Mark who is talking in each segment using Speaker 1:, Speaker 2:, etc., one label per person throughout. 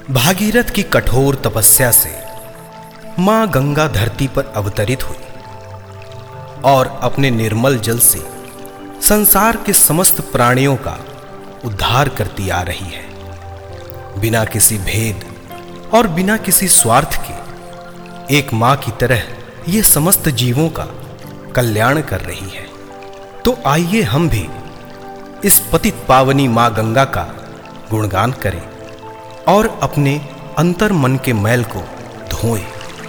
Speaker 1: भागीरथ की कठोर तपस्या से मां गंगा धरती पर अवतरित हुई और अपने निर्मल जल से संसार के समस्त प्राणियों का उद्धार करती आ रही है। बिना किसी भेद और बिना किसी स्वार्थ के एक मां की तरह ये समस्त जीवों का कल्याण कर रही है। तो आइए हम भी इस पतित पावनी मां गंगा का गुणगान करें और अपने अंतर मन के मैल को धोएं।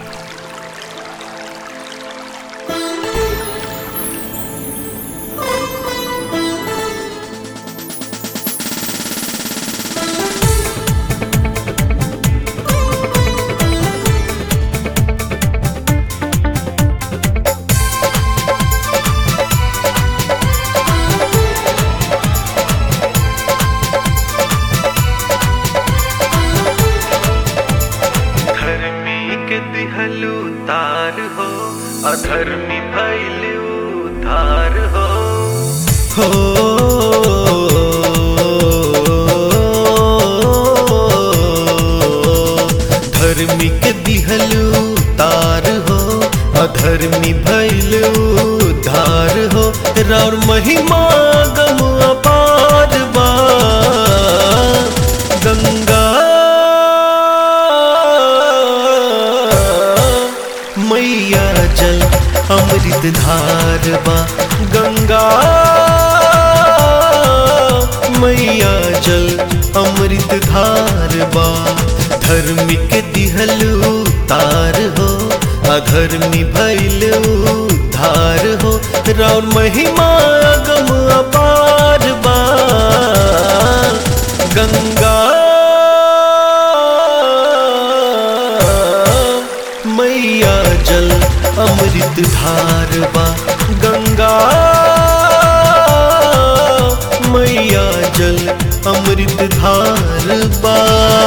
Speaker 2: तार हो अधर्मी भइल उद्धार हो। धर्मी के दिहल उतार हो अधर्मी भइल उद्धार हो। और महिमा गम अपार बा गंगा मैया जल अमृत धार बा गंगा मैया जल अमृत धार बा। धर्मी के दिहल उतार हो अधर्मी भइल उद्धार हो। और महिमा गम अपार बा गंगा मैया जल अमृत धार बा गंगा मैया जल अमृत धार बा।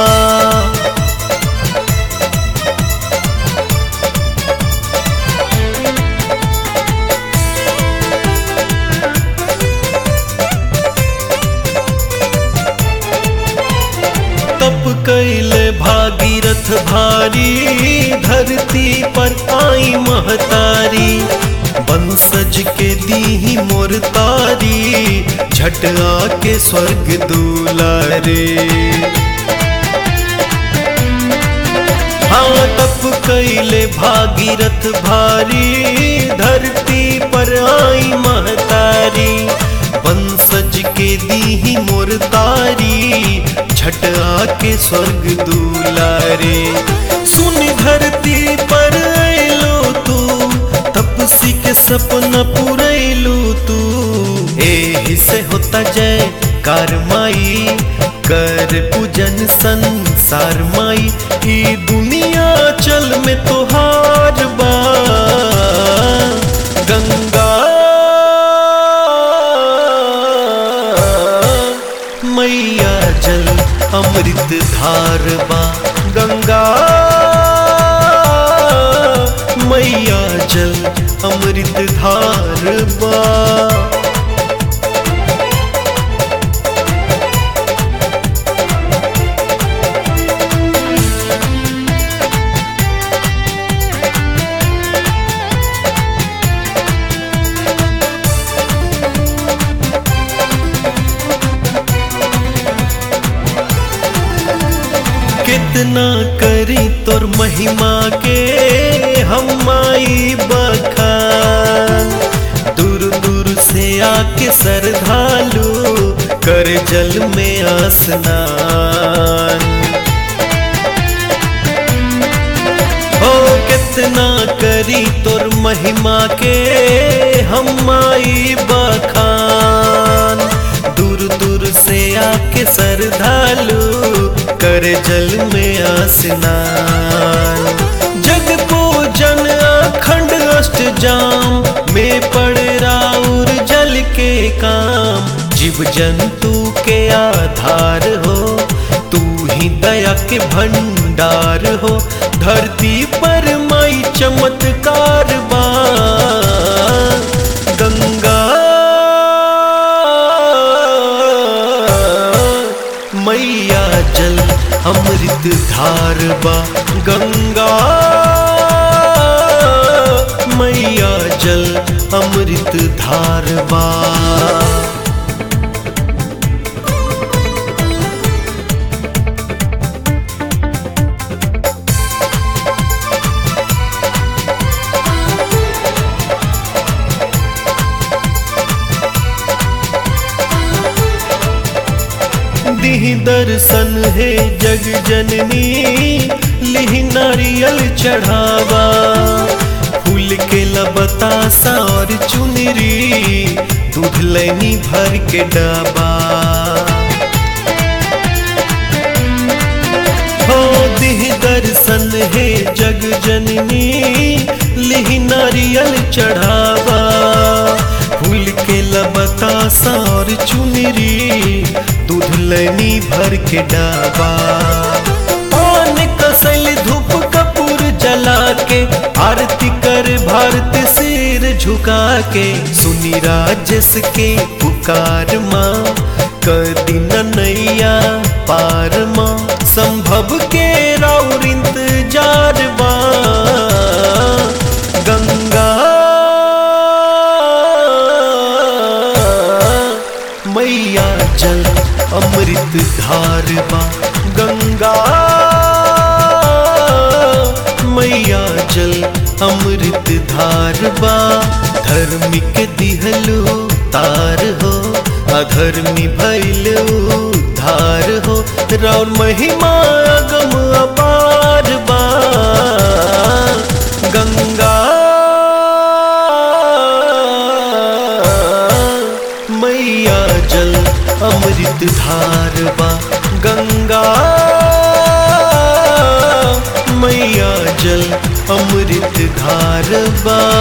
Speaker 2: तप कैले भागीरथ भारी धरती पर आई महतारी। बंसज के दीही मोर तारी झट आके स्वर्ग दुलारे। हाँ तप कैले भागीरथ भारी धरती पर आई महतारी। बंसज के दीही मोर तारी झट आके स्वर्ग दुलारे। सुन धरती पर अइलो तू तपसी के सपना पुरैलू तू। एही से होता जय कार माई कर पूजन संसार माई। ई दुनिया चल में तोहार बा गंगा मैया जल अमृत धार बा गंगा मैया जल अमृत धार बा। कितना करी तोर महिमा के हम माई बखान। दूर दूर से आके श्रद्धालु कर जल में स्नान। हो कितना करी तोर महिमा के हम माई बखान। दूर दूर से आके श्रद्धालु कर जल में स्नान। जग पूजन अखंड अष्टजाम में पड़ राउर जल के काम। जीव जंतु के आधार हो तू ही दया के भंडार हो। धरती पर माई चमत्कार बा गंगा मैया मैया जल अमृत धार बा गंगा मैया जल अमृत धार बा। दिहि दर्शन है जग जननी लिहि नारियल चढ़ावा फूल के लबतासा और चुनरी दूध लैनी भर के डाबा। हो दिहि दर्शन है जग जननी लिहि नारियल चढ़ावा फूल के लबतासा और चुनरी दूध लैनी भर के डाबा। पान कसल धूप कपूर जला के आरती कर भारत सिर झुका के सुनी राजस के पुकार माँ कदी नैया पार माँ संभव के राउर इंतजार बा। गंगा मैया जल अमृत धार बा गंगा मैया जल अमृत धार बा। धर्मी के दिहलो तार हो अधर्मी भैलो धार हो राउर महिमा अगम अपार बा। गंगा मैया जल अमृत धार बा गंगा मैया जल अमृत धार बा।